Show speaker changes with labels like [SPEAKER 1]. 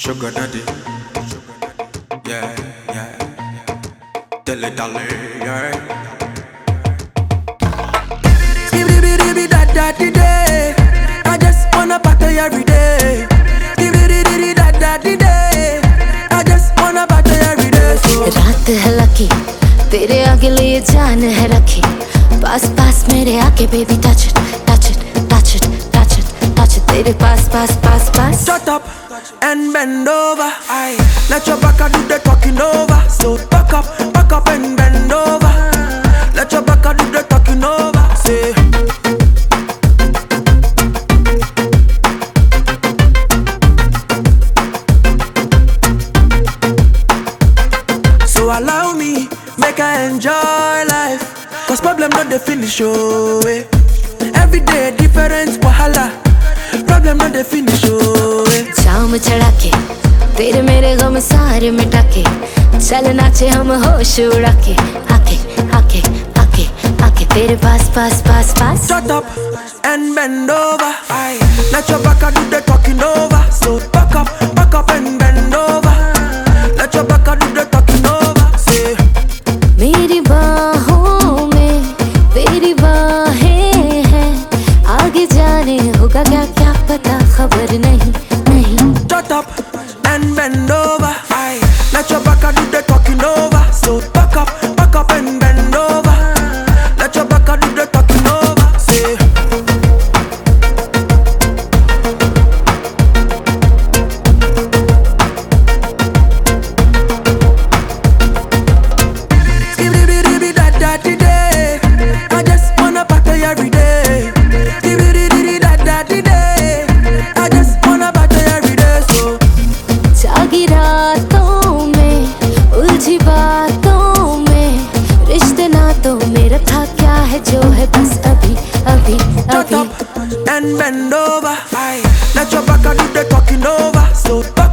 [SPEAKER 1] Sugar daddy, yeah, yeah. Dilly dally, yeah. Skibidi da da di day. I just wanna party every day. Skibidi da da di day. I just wanna party every day.
[SPEAKER 2] रात है lucky, तेरे आगे लिए जान है रखी. पास पास मेरे आके baby touch it, touch it, touch it, touch it, touch it. तेरे पास पास पास पास.
[SPEAKER 1] Shut up and bend over. Aye. Let your back do the talking over. So back up and bend over. Let your back do the talking over. Say. So allow me, make I enjoy life. Cause problem not the finish, oh eh. Every day different wahala. Problem not the finish, oh eh.
[SPEAKER 2] शाम चढ़ा के तेरे मेरे गम सारे मिटा के चल नाचे हम होश उड़ा के आके आके आके आके तेरे पास पास पास पास.
[SPEAKER 1] Shut up and bend over. Aye. Let your back do the talking over. So back up and bend over. Let your back do the talking over. Say.
[SPEAKER 2] मेरी बाहों में तेरी बाहें हैं, आगे जाने होगा क्या क्या पता खबर नहीं नहीं.
[SPEAKER 1] Shut up and bend over. Aye. Let your back do the talking over. So back up and bend over. Let your back do the talking over. Say. Skibidi da da di day. I just wanna party every day. Skibidi da da di day. I just wanna party every day. So.
[SPEAKER 2] जागी रातों में उलझी बातों में रिश्ते नातों में रखा क्या है जो है बस अभी अभी
[SPEAKER 1] Shut
[SPEAKER 2] अभी.
[SPEAKER 1] up and bend over. Aye. Let your back do the talking over. So